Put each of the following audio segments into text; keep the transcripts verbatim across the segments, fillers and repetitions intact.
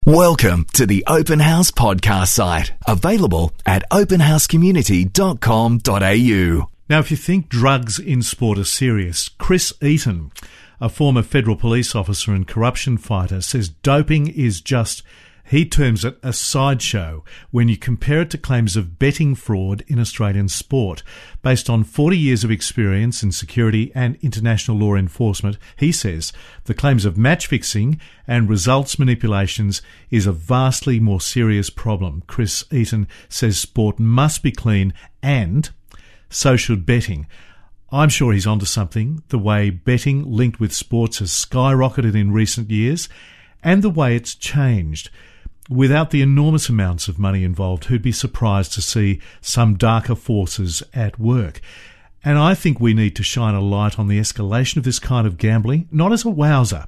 Welcome to the Open House podcast site, available at open house community dot com dot a u. Now, if you think drugs in sport are serious, Chris Eaton, a former federal police officer and corruption fighter, says doping is just, he terms it, a sideshow when you compare it to claims of betting fraud in Australian sport. Based on forty years of experience in security and international law enforcement, he says the claims of match fixing and results manipulations is a vastly more serious problem. Chris Eaton says sport must be clean, and so should betting. I'm sure he's onto something, the way betting linked with sports has skyrocketed in recent years and the way it's changed. Without the enormous amounts of money involved, who'd be surprised to see some darker forces at work? And I think we need to shine a light on the escalation of this kind of gambling, not as a wowser.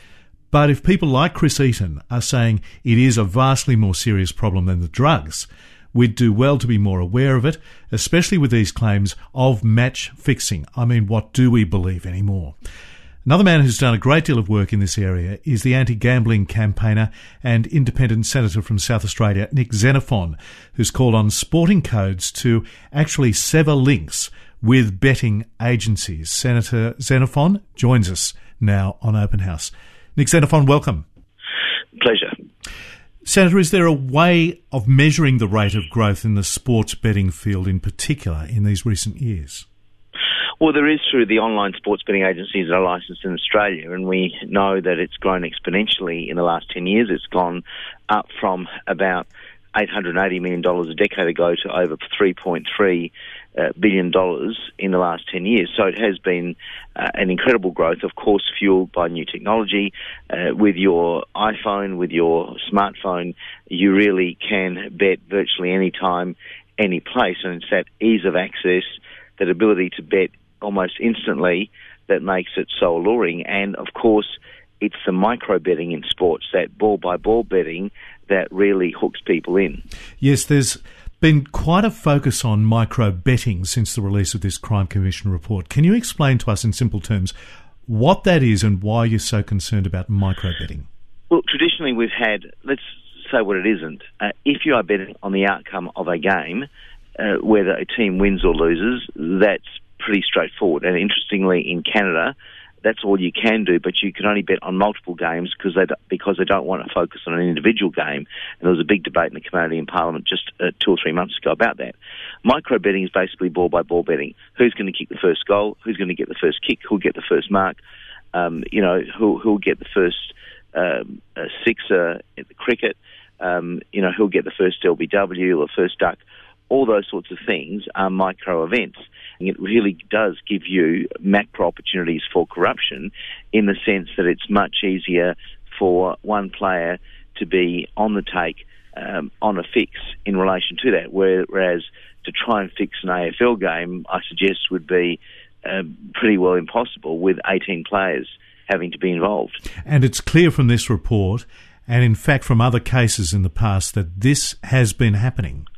But if people like Chris Eaton are saying it is a vastly more serious problem than the drugs, we'd do well to be more aware of it, especially with these claims of match fixing. I mean, what do we believe anymore? Another man who's done a great deal of work in this area is the anti-gambling campaigner and independent senator from South Australia, Nick Xenophon, who's called on sporting codes to actually sever links with betting agencies. Senator Xenophon joins us now on Open House. Nick Xenophon, welcome. Pleasure. Senator, is there a way of measuring the rate of growth in the sports betting field in particular in these recent years? Well, there is through the online sports betting agencies that are licensed in Australia, and we know that it's grown exponentially in the last ten years. It's gone up from about eight hundred eighty million dollars a decade ago to over three point three uh, billion dollars in the last ten years. So it has been uh, an incredible growth, of course, fueled by new technology. Uh, with your iPhone, with your smartphone, you really can bet virtually any time, any place, and it's that ease of access, that ability to bet almost instantly, that makes it so alluring. And of course, it's the micro betting in sports, that ball by ball betting, that really hooks people in. Yes, there's been quite a focus on micro betting since the release of this Crime Commission report. Can you explain to us in simple terms what that is and why you're so concerned about micro betting? Well, traditionally we've had, let's say what it isn't. Uh, if you are betting on the outcome of a game, uh, whether a team wins or loses, that's pretty straightforward. And interestingly, in Canada, that's all you can do, but you can only bet on multiple games because they because they don't want to focus on an individual game. And there was a big debate in the Canadian Parliament just uh, two or three months ago about that. Micro betting is basically ball by ball betting. Who's going to kick the first goal? Who's going to get the first kick? Who'll get the first mark? Um, you know, who who'll get the first um, uh, sixer at the cricket? Um, you know, who'll get the first L B W or first duck? All those sorts of things are micro events. And it really does give you macro opportunities for corruption, in the sense that it's much easier for one player to be on the take, um, on a fix in relation to that, whereas to try and fix an A F L game, I suggest, would be uh, pretty well impossible with eighteen players having to be involved. And it's clear from this report, and in fact from other cases in the past, that this has been happening.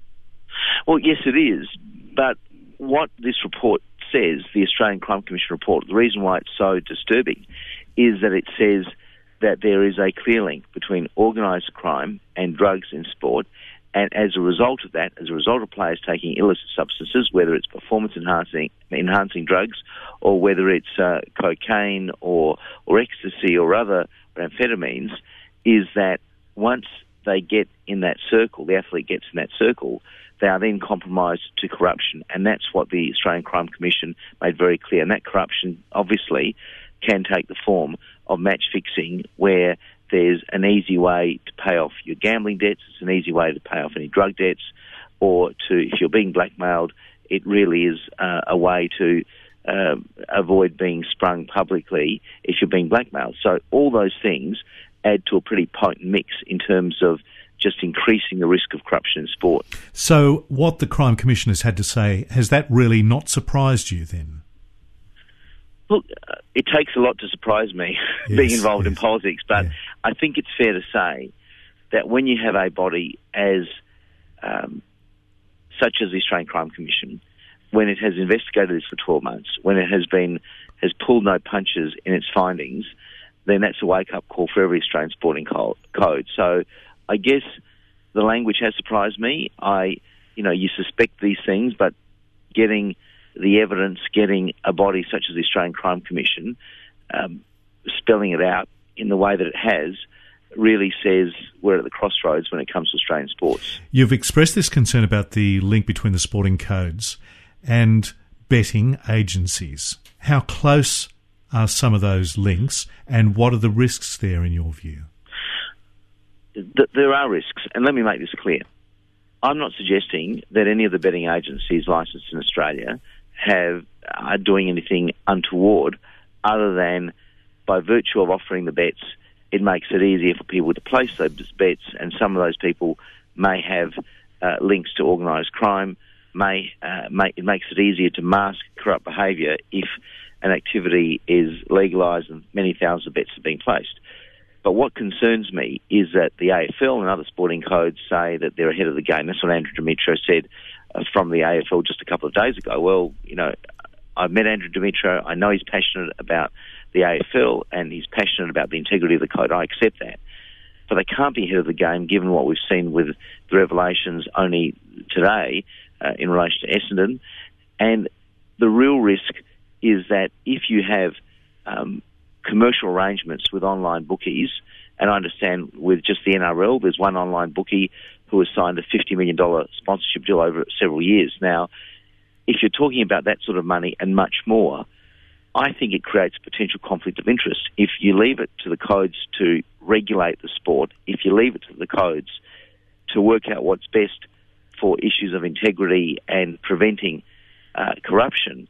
Well, yes, it is. But what this report says, the Australian Crime Commission report, the reason why it's so disturbing is that it says that there is a clear link between organised crime and drugs in sport. And as a result of that, as a result of players taking illicit substances, whether it's performance-enhancing enhancing drugs or whether it's uh, cocaine or, or ecstasy or other amphetamines, is that once they get in that circle, the athlete gets in that circle, they are then compromised to corruption. And that's what the Australian Crime Commission made very clear. And that corruption, obviously, can take the form of match fixing, where there's an easy way to pay off your gambling debts, it's an easy way to pay off any drug debts, or to, if you're being blackmailed, it really is uh, a way to uh, avoid being sprung publicly if you're being blackmailed. So all those things add to a pretty potent mix in terms of just increasing the risk of corruption in sport. So what the Crime Commission has had to say, has that really not surprised you then? Look, uh, it takes a lot to surprise me, yes, being involved yes. in politics, but yeah. I think it's fair to say that when you have a body as um, such as the Australian Crime Commission, when it has investigated this for twelve months, when it has been has pulled no punches in its findings, then that's a wake-up call for every Australian sporting co- code. So I guess the language has surprised me. I, you know, you suspect these things, but getting the evidence, getting a body such as the Australian Crime Commission um, spelling it out in the way that it has really says we're at the crossroads when it comes to Australian sports. You've expressed this concern about the link between the sporting codes and betting agencies. How close are some of those links, and what are the risks there in your view? There are risks, and let me make this clear. I'm not suggesting that any of the betting agencies licensed in Australia have are doing anything untoward, other than by virtue of offering the bets, it makes it easier for people to place those bets, and some of those people may have uh, links to organised crime. May uh, make it makes it easier to mask corrupt behaviour if an activity is legalised and many thousands of bets are being placed. But what concerns me is that the A F L and other sporting codes say that they're ahead of the game. That's what Andrew Demetriou said uh, from the A F L just a couple of days ago. Well, you know, I've met Andrew Demetriou. I know he's passionate about the A F L and he's passionate about the integrity of the code. I accept that. But they can't be ahead of the game given what we've seen with the revelations only today uh, in relation to Essendon. And the real risk is that if you have um, commercial arrangements with online bookies, and I understand with just the N R L, there's one online bookie who has signed a fifty million dollars sponsorship deal over several years. Now, if you're talking about that sort of money and much more, I think it creates potential conflict of interest. If you leave it to the codes to regulate the sport, if you leave it to the codes to work out what's best for issues of integrity and preventing uh, corruption,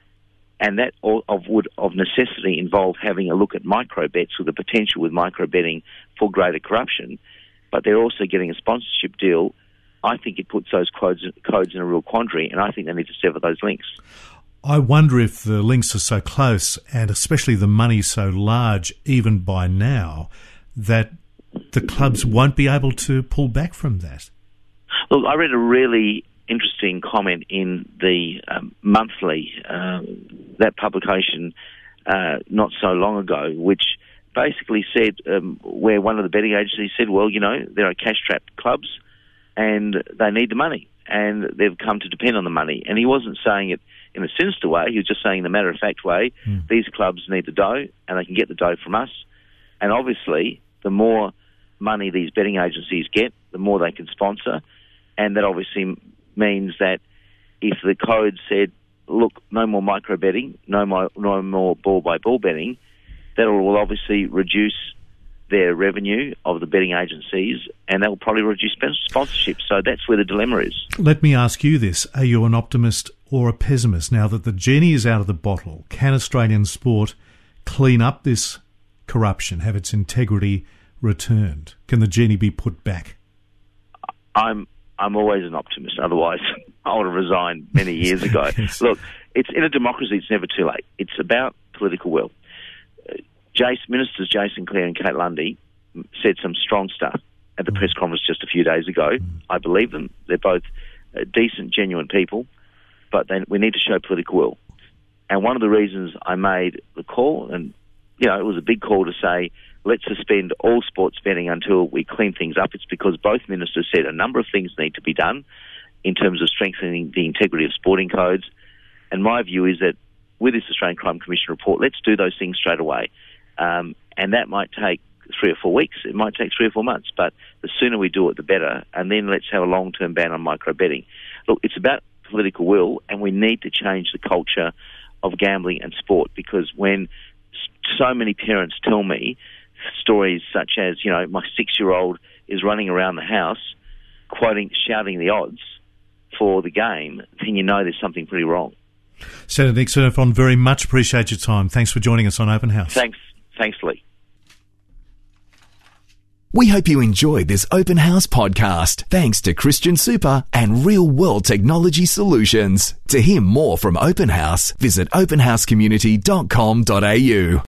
and that all of, would of necessity involve having a look at micro bets with the potential with micro betting for greater corruption, but they're also getting a sponsorship deal, I think it puts those codes, codes in a real quandary, and I think they need to sever those links. I wonder if the links are so close, and especially the money so large, even by now, that the clubs won't be able to pull back from that. Look, I read a really interesting comment in the um, monthly, uh, that publication uh, not so long ago, which basically said, um, where one of the betting agencies said, well, you know, there are cash-strapped clubs and they need the money and they've come to depend on the money. And he wasn't saying it in a sinister way, he was just saying in a matter-of-fact way, mm. these clubs need the dough and they can get the dough from us. And obviously, the more money these betting agencies get, the more they can sponsor. And that obviously means that if the code said, look, no more micro betting, no more, no more ball-by-ball betting, that will obviously reduce their revenue of the betting agencies, and that will probably reduce sponsorship. So that's where the dilemma is. Let me ask you this. Are you an optimist or a pessimist? Now that the genie is out of the bottle, can Australian sport clean up this corruption, have its integrity returned? Can the genie be put back? I'm I'm always an optimist. Otherwise, I would have resigned many years ago. Yes. Look, it's in a democracy, it's never too late. It's about political will. Uh, Jason, Ministers Jason Clare and Kate Lundy said some strong stuff at the mm. press conference just a few days ago. Mm. I believe them. They're both uh, decent, genuine people, but they, we need to show political will. And one of the reasons I made the call, and you know, it was a big call to say, let's suspend all sports betting until we clean things up. It's because both ministers said a number of things need to be done in terms of strengthening the integrity of sporting codes. And my view is that with this Australian Crime Commission report, let's do those things straight away. Um, and that might take three or four weeks. It might take three or four months. But the sooner we do it, the better. And then let's have a long-term ban on micro betting. Look, it's about political will, and we need to change the culture of gambling and sport, because when so many parents tell me stories such as, you know, my six-year-old is running around the house quoting, shouting the odds for the game, then you know there's something pretty wrong. Senator Nick Xenophon, very much appreciate your time. Thanks for joining us on Open House. Thanks. Thanks, Lee. We hope you enjoyed this Open House podcast, thanks to Christian Super and Real World Technology Solutions. To hear more from Open House, visit open house community dot com dot a u.